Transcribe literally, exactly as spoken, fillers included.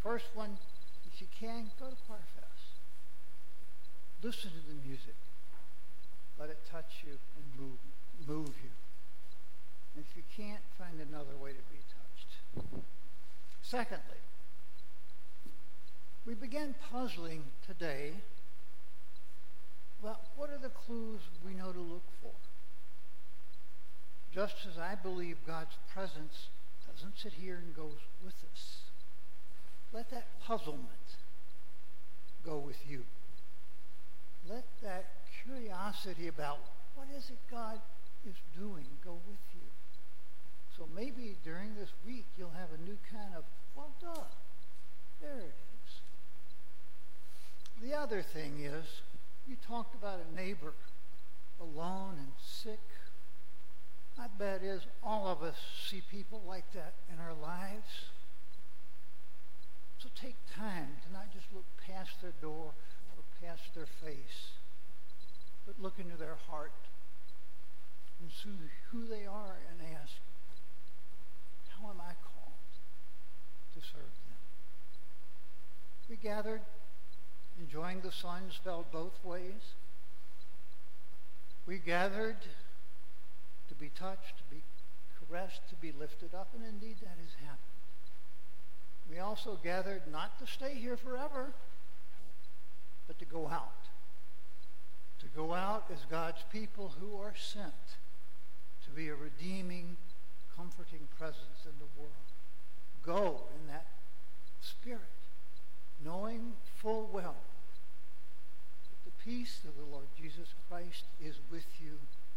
first one, if you can, go to Choir Fest. Listen to the music. Let it touch you and move, move you. And if you can't, find another way to be touched. Secondly, we began puzzling today about what are the clues we know to look for. Just as I believe God's presence doesn't sit here and goes with us, let that puzzlement go with you. Let that curiosity about what is it God is doing go with you. So maybe during this week you'll have a new kind of, well, duh, there it is. The other thing is, you talked about a neighbor alone and sick. My bet is all of us see people like that in our lives. So take time to not just look past their door or past their face, but look into their heart and see who they are and ask, how am I called to serve them? We gathered, enjoying the sun spelled both ways. We gathered to be touched, to be caressed, to be lifted up, and indeed that has happened. We also gathered not to stay here forever, but to go out. To go out as God's people who are sent to be a redeeming, comforting presence in the world. Go in that spirit, knowing full well that the peace of the Lord Jesus Christ is with you